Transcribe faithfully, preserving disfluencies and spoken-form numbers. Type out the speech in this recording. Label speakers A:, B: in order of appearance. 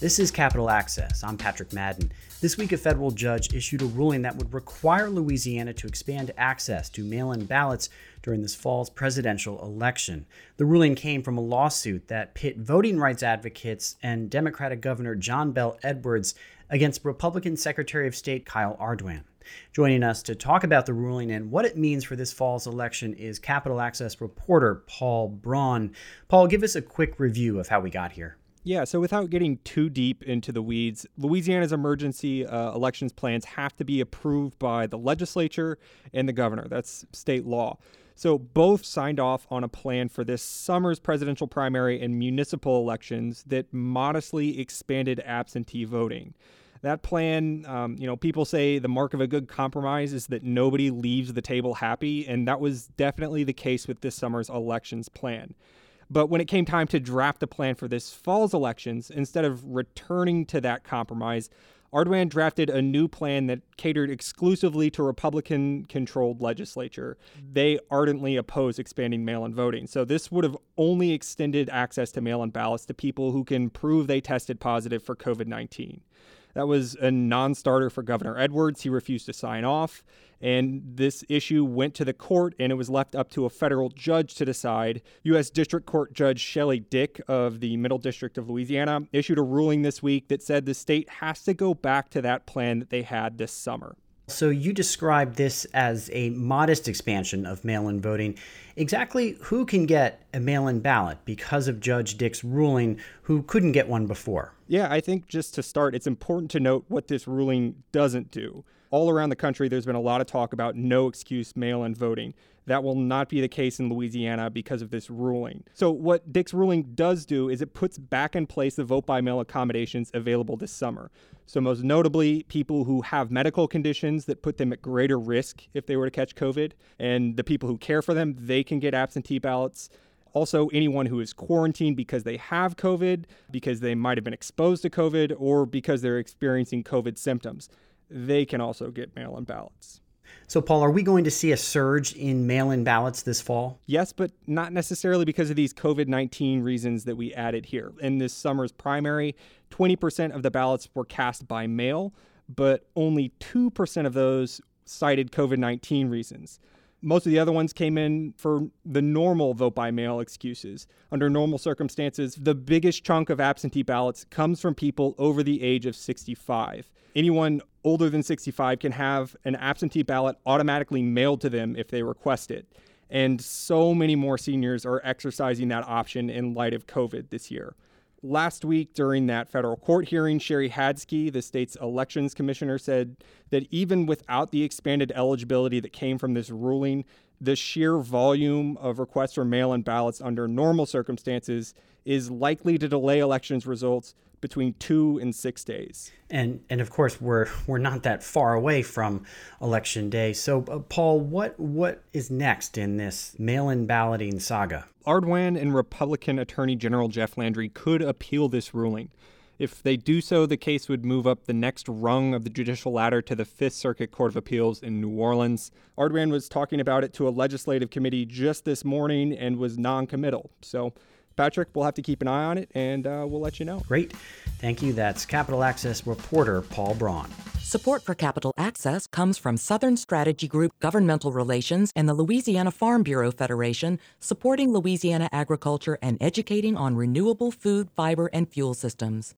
A: This is Capitol Access. I'm Patrick Madden. This week, a federal judge issued a ruling that would require Louisiana to expand access to mail-in ballots during this fall's presidential election. The ruling came from a lawsuit that pit voting rights advocates and Democratic Governor John Bel Edwards against Republican Secretary of State Kyle Ardoin. Joining us to talk about the ruling and what it means for this fall's election is Capitol Access reporter Paul Braun. Paul, give us a quick review of how we got here.
B: Yeah, so without getting too deep into the weeds, Louisiana's emergency uh, elections plans have to be approved by the legislature and the governor. That's state law. So both signed off on a plan for this summer's presidential primary and municipal elections that modestly expanded absentee voting. That plan, um, you know, people say the mark of a good compromise is that nobody leaves the table happy, and that was definitely the case with this summer's elections plan. But when it came time to draft a plan for this fall's elections, instead of returning to that compromise, Ardoin drafted a new plan that catered exclusively to Republican-controlled legislature. They ardently oppose expanding mail-in voting. So this would have only extended access to mail-in ballots to people who can prove they tested positive for covid nineteen. That was a non-starter for Governor Edwards. He refused to sign off. And this issue went to the court, and it was left up to a federal judge to decide. U S District Court Judge Shelley Dick of the Middle District of Louisiana issued a ruling this week that said the state has to go back to that plan that they had this summer.
A: So you described this as a modest expansion of mail-in voting. Exactly who can get a mail-in ballot because of Judge Dick's ruling who couldn't get one before?
B: Yeah, I think just to start, it's important to note what this ruling doesn't do. All around the country, there's been a lot of talk about no excuse mail-in voting. That will not be the case in Louisiana because of this ruling. So what Dick's ruling does do is it puts back in place the vote-by-mail accommodations available this summer. So most notably, people who have medical conditions that put them at greater risk if they were to catch COVID, and the people who care for them, they can get absentee ballots. Also, anyone who is quarantined because they have COVID, because they might have been exposed to COVID, or because they're experiencing COVID symptoms, they can also get mail-in ballots.
A: So, Paul, are we going to see a surge in mail-in ballots this fall?
B: Yes, but not necessarily because of these covid nineteen reasons that we added here. In this summer's primary, twenty percent of the ballots were cast by mail, but only two percent of those cited covid nineteen reasons. Most of the other ones came in for the normal vote-by-mail excuses. Under normal circumstances, the biggest chunk of absentee ballots comes from people over the age of sixty-five. Anyone older than sixty-five can have an absentee ballot automatically mailed to them if they request it. And so many more seniors are exercising that option in light of COVID this year. Last week, during that federal court hearing, Sherry Hadsky, the state's elections commissioner, said that even without the expanded eligibility that came from this ruling, the sheer volume of requests for mail-in ballots under normal circumstances is likely to delay elections results between two and six days.
A: And and of course, we're we're not that far away from Election Day. So, uh, Paul, what what is next in this mail-in balloting saga?
B: Ardoin and Republican Attorney General Jeff Landry could appeal this ruling. If they do so, the case would move up the next rung of the judicial ladder to the Fifth Circuit Court of Appeals in New Orleans. Ardoin was talking about it to a legislative committee just this morning and was non-committal. So, Patrick, we'll have to keep an eye on it, and uh, we'll let you know.
A: Great. Thank you. That's Capitol Access reporter Paul Braun.
C: Support for Capitol Access comes from Southern Strategy Group Governmental Relations and the Louisiana Farm Bureau Federation, supporting Louisiana agriculture and educating on renewable food, fiber, and fuel systems.